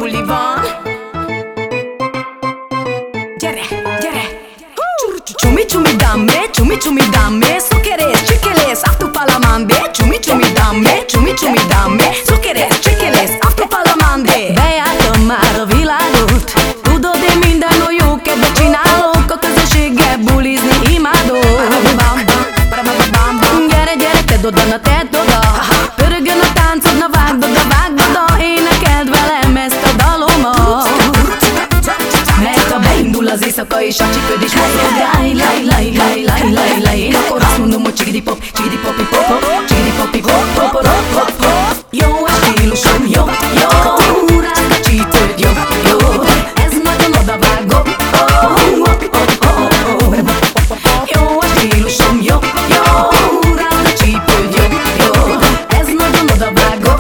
buli van. Gyere, gyere! Csumi csumi damme, szokerész, csikélész, aftupalamande. Csumi csumi damme, szokerész, csikélész, aftupalamande. Bejártam már a világot, tudod én minden jó kedvet csinálok, a közösséggel bulizni imádok. Gyere, gyere, tedd oda, na tedd oda, pörögjön a táncod, na vágd oda, énekeld velem ezt a dalomat. Mert ha beindul az éjszaka és a csípőd is mozog, láj, láj, láj, láj, láj, láj, láj, én akkor azt mondom, hogy csigidi pop, csigidi popi pop, pop, csigidi popi pop, pop, pop, pop, pop. Jó a stílusom, jó, jó, rád a csípőd, jó, jó, ez nagyon odavágó. Jó a stílusom, jó, jó, rád a csípőd, jó, jó, ez nagyon odavágó.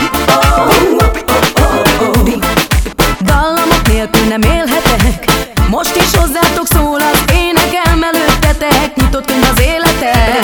Dallamok nélkül nem élhetek, most is hozzátok szól az énekem, előttetek nyitott könyv az életek.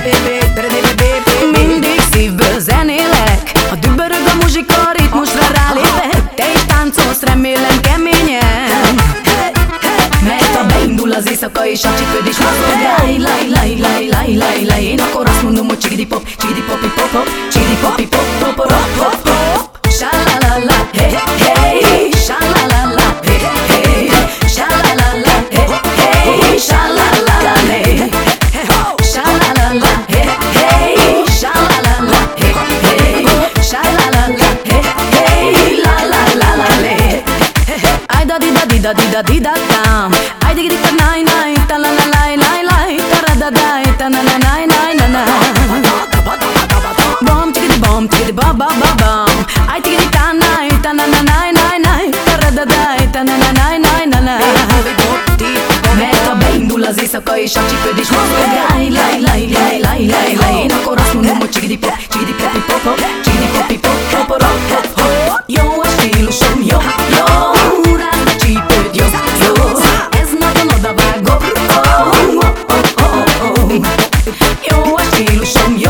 Mindig szívből zenélek, ha dübörög a muzsika, ritmusra rálépek. Te is táncolsz, remélem keményen, mert ha beindul az éjszaka és a csípőd is mozog, láj, láj, láj, láj, láj, láj, láj, én akkor azt mondom, hogy csigidi pop, csigidi popi pop, pop, csigidi popi pop, pop, pop, pop, pop. Sha-la-la-la, hey, hey, sha-la-la-la, hey, hey, sha-la-la-la, hey, hey, sha-la-la-la, hey, sha-la-la-la, hey, hey, sha-la-la-la, hey, hey, sha-la-la-la, hey, hey, la-la-la-la, hey. Ay da di da di da di da di da dam, ay di di da nai nai, ta la la lai lai lai, ta ra da dai, ta na na nai nai na na. Bom chigidi ba ba ba bam, ay chigidi ta na na nai nai nai, ta ra da dai, ta na na nai nai na na. Mert ha beindul az éjszaka és a csípőd is mozog, láj láj láj láj láj láj láj, én akkor azt mondom, hogy csigidi pop, csigidi popi pop, pop, csigidi popi pop, pop, pop, pop, pop. Jó a stílusom, jó, jó, rád a csípőd, jó, jó, ez nagyon odavágó. Jó a stílusom,